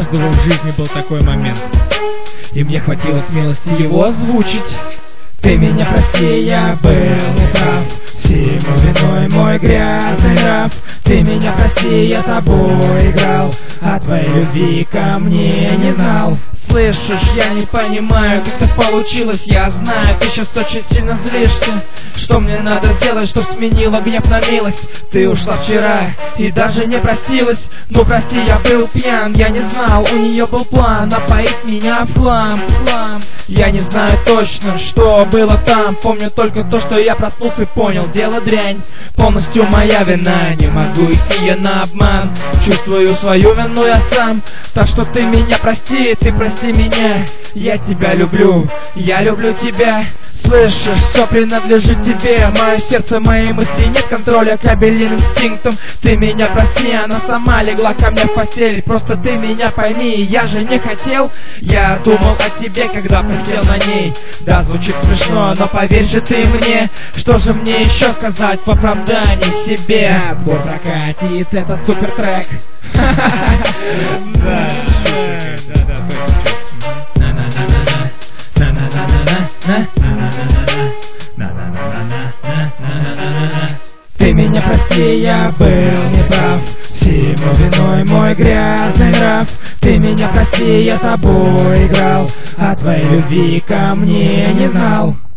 каждого в жизни был такой момент, и мне хватило смелости его озвучить. Ты меня прости, я был неправ, всему виной мой грязный нрав. Ты меня прости, я тобой играл, а твоей любви ко мне не знал. Слышишь, я не понимаю, как так получилось. Я знаю, ты сейчас очень сильно злишься. Что мне надо сделать, чтоб сменила гнев на милость? Ты ушла вчера и даже не простилась. Ну прости, я был пьян, я не знал, у нее был план напоить меня в хлам. Я не знаю точно, что было там. Помню только то, что я проснулся и понял, дело дрянь. Полностью моя вина, не могу идти я на обман. Чувствую свою вину я сам. Так что ты меня прости, ты прости меня. Я тебя люблю, я люблю тебя. Слышишь, все принадлежит тебе. Мое сердце, мои мысли, нет контроля кабелин инстинктом. Ты меня прости, она сама легла ко мне в постель. Просто ты меня пойми, я же не хотел. Я думал о тебе, когда присел на ней. Да, звучит смешно, но поверь же ты мне. Что же мне еще сказать в оправдании себе? Отбор прокатит этот супер трек. Да, ты меня прости, я был неправ, всему виной мой грязный нрав. Ты меня прости, я тобой играл, а твоей любви ко мне не знал.